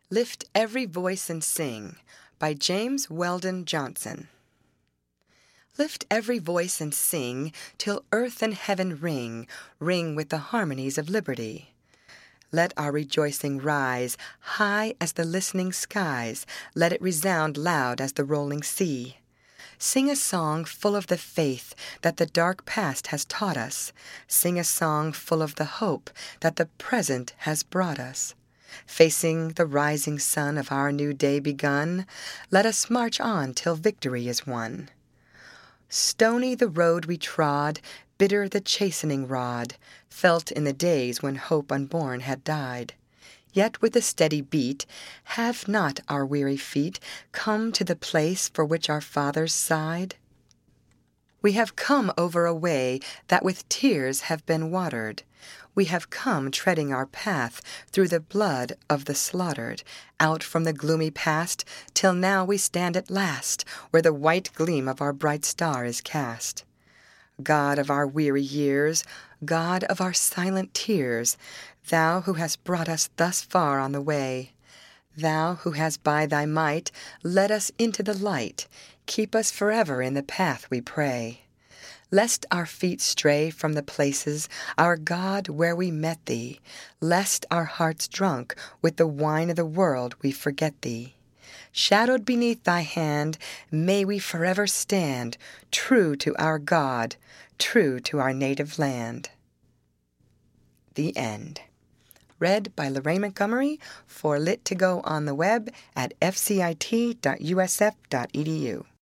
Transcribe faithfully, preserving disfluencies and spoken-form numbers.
Lift Every Voice and Sing by James Weldon Johnson. Lift every voice and sing till earth and heaven ring, ring with the harmonies of liberty. Let our rejoicing rise high as the listening skies, let it resound loud as the rolling sea. Sing a song full of the faith that the dark past has taught us. Sing a song full of the hope that the present has brought us. Facing the rising sun of our new day begun, let us march on till victory is won. Stony the road we trod, bitter the chastening rod, felt in the days when hope unborn had died. Yet with a steady beat, have not our weary feet come to the place for which our fathers sighed? We have come over a way that with tears have been watered. We have come treading our path through the blood of the slaughtered, out from the gloomy past, till now we stand at last, where the white gleam of our bright star is cast. God of our weary years, God of our silent tears, Thou who hast brought us thus far on the way, Thou who hast by thy might led us into the light, keep us forever in the path, we pray. Lest our feet stray from the places, our God, where we met thee, lest our hearts drunk with the wine of the world we forget thee. Shadowed beneath thy hand, may we forever stand, true to our God, true to our native land. The End. Read by Lorraine Montgomery for Lit to Go on the web at f c i t dot u s f dot e d u.